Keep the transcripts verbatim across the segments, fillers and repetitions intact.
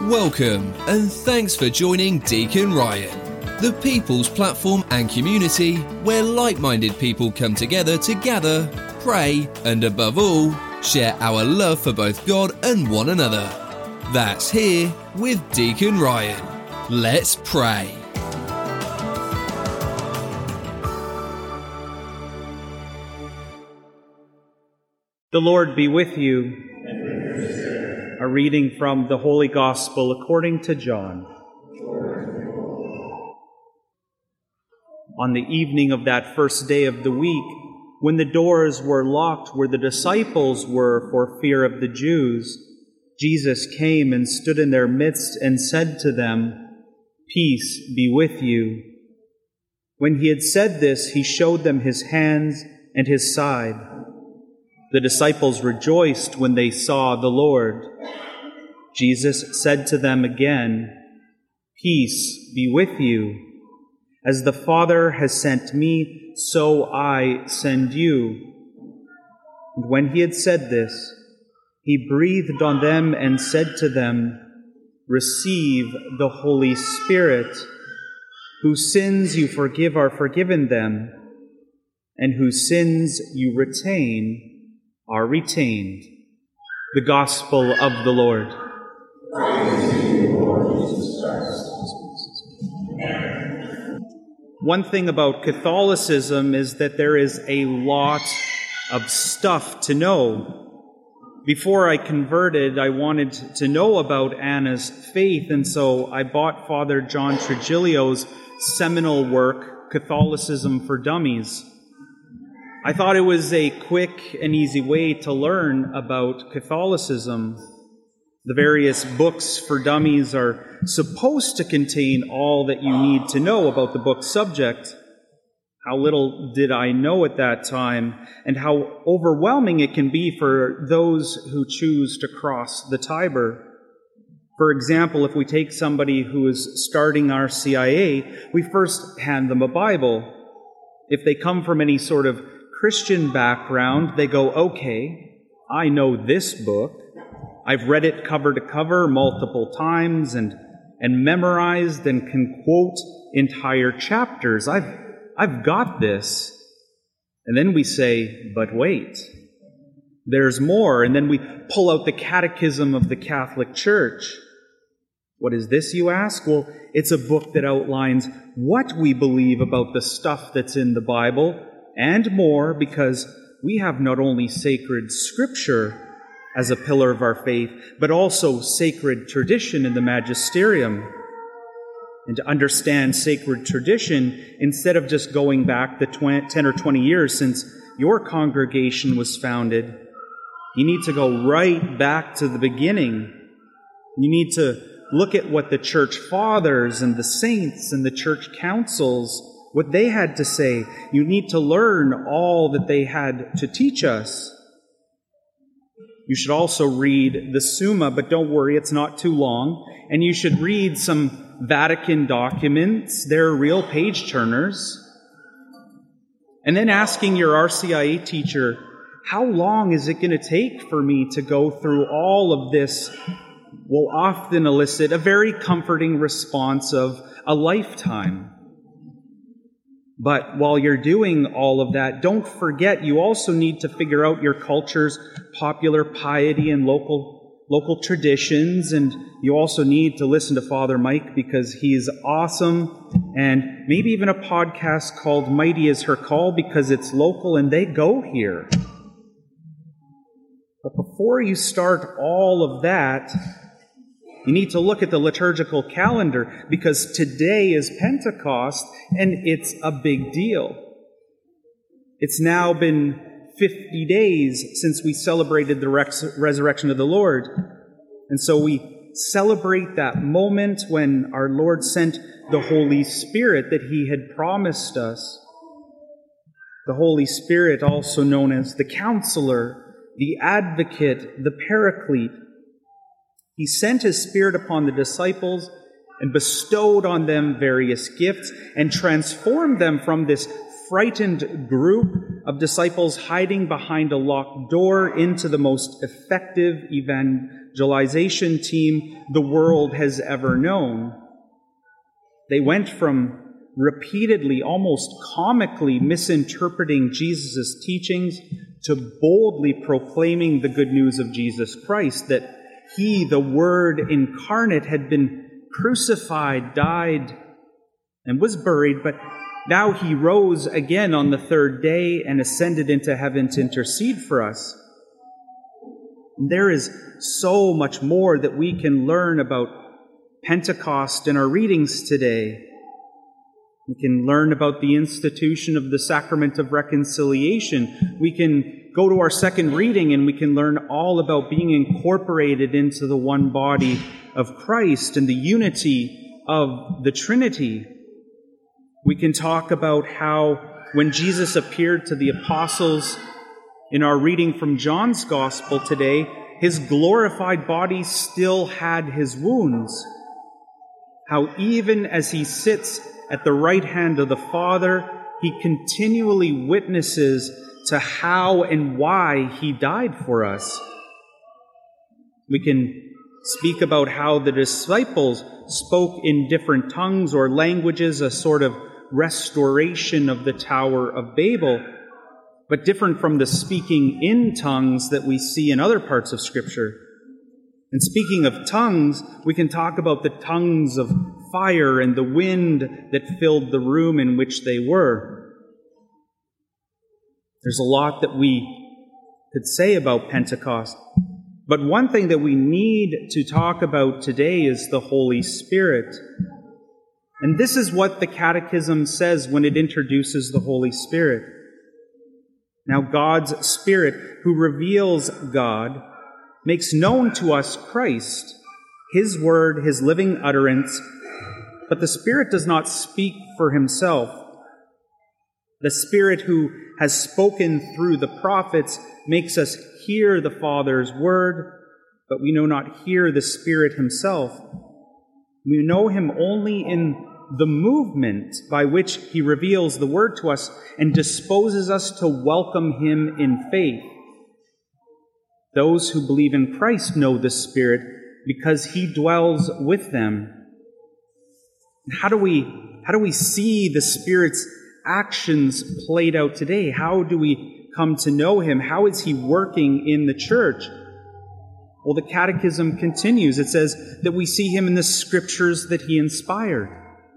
Welcome, and thanks for joining Deacon Ryan, the people's platform and community where like-minded people come together to gather, pray, and above all, share our love for both God and one another. That's here with Deacon Ryan. Let's pray. The Lord be with you. A reading from the Holy Gospel according to John. On the evening of that first day of the week, when the doors were locked where the disciples were for fear of the Jews, Jesus came and stood in their midst and said to them, "Peace be with you." When he had said this, he showed them his hands and his side. The disciples rejoiced when they saw the Lord. Jesus said to them again, "Peace be with you. As the Father has sent me, so I send you." And when he had said this, he breathed on them and said to them, "Receive the Holy Spirit. Whose sins you forgive are forgiven them, and whose sins you retain are retained." The Gospel of the Lord. Praise to you, Lord Jesus Christ. One thing about Catholicism is that there is a lot of stuff to know. Before I converted, I wanted to know about Anna's faith, and so I bought Father John Trigilio's seminal work, Catholicism for Dummies. I thought it was a quick and easy way to learn about Catholicism. The various books for dummies are supposed to contain all that you need to know about the book's subject. How little did I know at that time, and how overwhelming it can be for those who choose to cross the Tiber. For example, if we take somebody who is starting our C I A, we first hand them a Bible. If they come from any sort of Christian background, they go, "Okay, I know this book. I've read it cover to cover multiple times and, and memorized and can quote entire chapters. I've, I've got this." And then we say, "But wait, there's more." And then we pull out the Catechism of the Catholic Church. What is this, you ask? Well, it's a book that outlines what we believe about the stuff that's in the Bible and more, because we have not only sacred scripture as a pillar of our faith, but also sacred tradition in the magisterium. And to understand sacred tradition, instead of just going back the ten or twenty years since your congregation was founded, you need to go right back to the beginning. You need to look at what the church fathers and the saints and the church councils, what they had to say. You need to learn all that they had to teach us. You should also read the Summa, but don't worry, it's not too long. And you should read some Vatican documents. They're real page-turners. And then asking your R C I A teacher, how long is it going to take for me to go through all of this, will often elicit a very comforting response of a lifetime. But while you're doing all of that, don't forget you also need to figure out your culture's popular piety and local local traditions, and you also need to listen to Father Mike because he's awesome, and maybe even a podcast called Mighty Is Her Call because it's local and they go here. But before you start all of that, you need to look at the liturgical calendar, because today is Pentecost, and it's a big deal. It's now been fifty days since we celebrated the res- resurrection of the Lord. And so we celebrate that moment when our Lord sent the Holy Spirit that he had promised us. The Holy Spirit, also known as the Counselor, the Advocate, the Paraclete. He sent his Spirit upon the disciples and bestowed on them various gifts and transformed them from this frightened group of disciples hiding behind a locked door into the most effective evan- evangelization team the world has ever known. They went from repeatedly, almost comically misinterpreting Jesus' teachings to boldly proclaiming the good news of Jesus Christ, that He, the Word incarnate, had been crucified, died, and was buried, but now He rose again on the third day and ascended into heaven to intercede for us. And there is so much more that we can learn about Pentecost in our readings today. We can learn about the institution of the sacrament of reconciliation. We can go to our second reading and we can learn all about being incorporated into the one body of Christ and the unity of the Trinity. We can talk about how when Jesus appeared to the apostles in our reading from John's Gospel today, His glorified body still had His wounds. How even as He sits at the right hand of the Father, He continually witnesses to how and why He died for us. We can speak about how the disciples spoke in different tongues or languages, a sort of restoration of the Tower of Babel, but different from the speaking in tongues that we see in other parts of Scripture. And speaking of tongues, we can talk about the tongues of fire and the wind that filled the room in which they were. There's a lot that we could say about Pentecost, but one thing that we need to talk about today is the Holy Spirit. And this is what the Catechism says when it introduces the Holy Spirit. Now, God's Spirit, who reveals God, makes known to us Christ, His word, His living utterance, but the Spirit does not speak for Himself. The Spirit who has spoken through the prophets makes us hear the Father's word, but we know not hear the Spirit Himself. We know Him only in the movement by which He reveals the word to us and disposes us to welcome Him in faith. Those who believe in Christ know the Spirit because He dwells with them. How do we, how do we see the Spirit's actions played out today? How do we come to know Him? How is He working in the church? Well, the Catechism continues. It says that we see Him in the Scriptures that He inspired,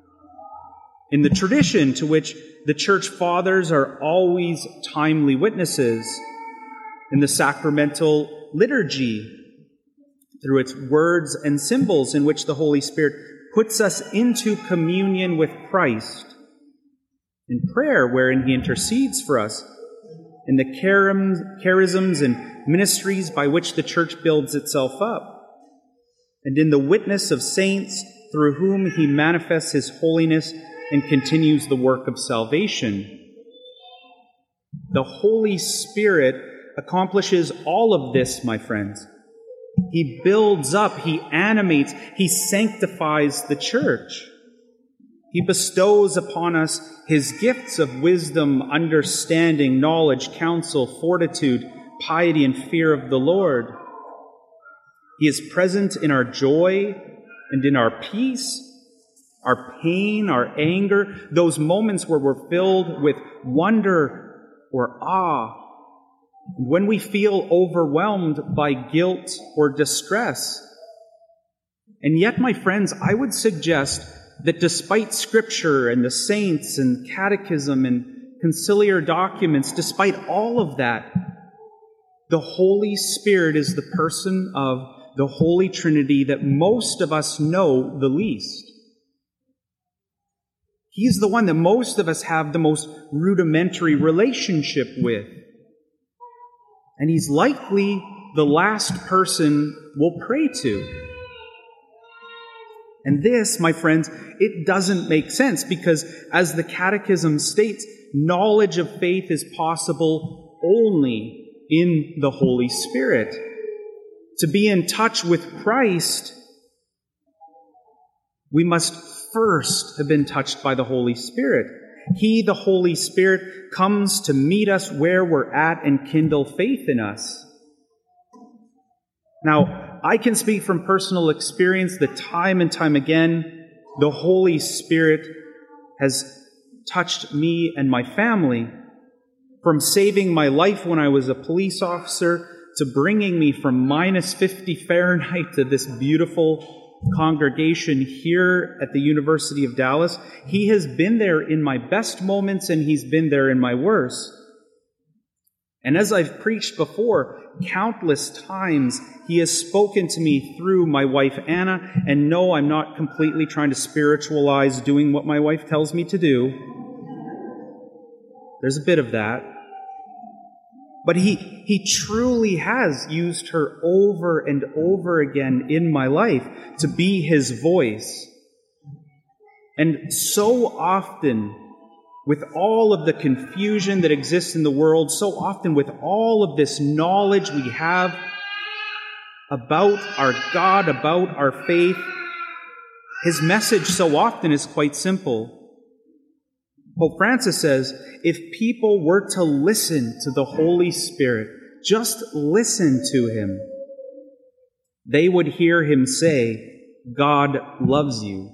in the tradition to which the Church Fathers are always timely witnesses, in the sacramental liturgy, through its words and symbols in which the Holy Spirit puts us into communion with Christ, in prayer wherein He intercedes for us, in the charisms and ministries by which the Church builds itself up, and in the witness of saints through whom He manifests His holiness and continues the work of salvation. The Holy Spirit accomplishes all of this, my friends. He builds up, He animates, He sanctifies the church. He bestows upon us His gifts of wisdom, understanding, knowledge, counsel, fortitude, piety, and fear of the Lord. He is present in our joy and in our peace, our pain, our anger, those moments where we're filled with wonder or awe, and when we feel overwhelmed by guilt or distress. And yet, my friends, I would suggest that despite Scripture and the saints and catechism and conciliar documents, despite all of that, the Holy Spirit is the person of the Holy Trinity that most of us know the least. He's the one that most of us have the most rudimentary relationship with. And He's likely the last person we'll pray to. And this, my friends, it doesn't make sense because, as the Catechism states, knowledge of faith is possible only in the Holy Spirit. To be in touch with Christ, we must first have been touched by the Holy Spirit. He, the Holy Spirit, comes to meet us where we're at and kindle faith in us. Now, I can speak from personal experience that time and time again, the Holy Spirit has touched me and my family, from saving my life when I was a police officer to bringing me from minus fifty Fahrenheit to this beautiful congregation here at the University of Dallas. He has been there in my best moments and he's been there in my worst. And as I've preached before, countless times he has spoken to me through my wife Anna. And no, I'm not completely trying to spiritualize doing what my wife tells me to do. There's a bit of that. But he, he truly has used her over and over again in my life to be his voice. And so often, with all of the confusion that exists in the world, so often with all of this knowledge we have about our God, about our faith, his message so often is quite simple. Pope Francis says, if people were to listen to the Holy Spirit, just listen to him, they would hear him say, God loves you.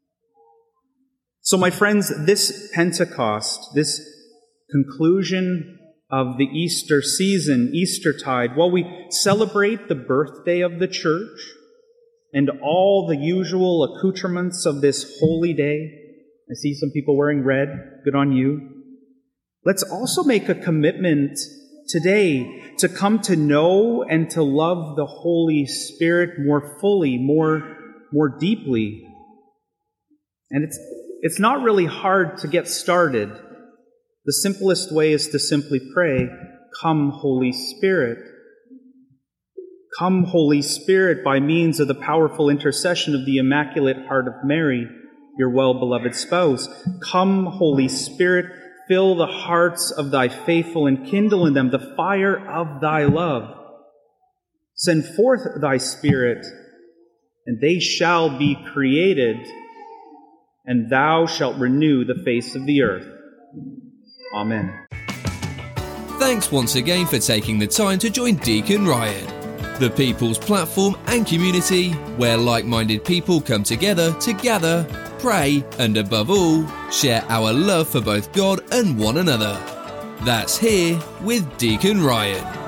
So my friends, this Pentecost, this conclusion of the Easter season, Eastertide, while we celebrate the birthday of the church and all the usual accoutrements of this holy day, I see some people wearing red, good on you. Let's also make a commitment today to come to know and to love the Holy Spirit more fully, more, more deeply. And it's It's not really hard to get started. The simplest way is to simply pray, "Come, Holy Spirit." Come, Holy Spirit, by means of the powerful intercession of the Immaculate Heart of Mary, your well-beloved spouse. Come, Holy Spirit, fill the hearts of thy faithful and kindle in them the fire of thy love. Send forth thy Spirit, and they shall be created, and thou shalt renew the face of the earth. Amen. Thanks once again for taking the time to join Deacon Ryan, the People's Platform and community where like-minded people come together to gather, pray, and above all, share our love for both God and one another. That's Here with Deacon Ryan.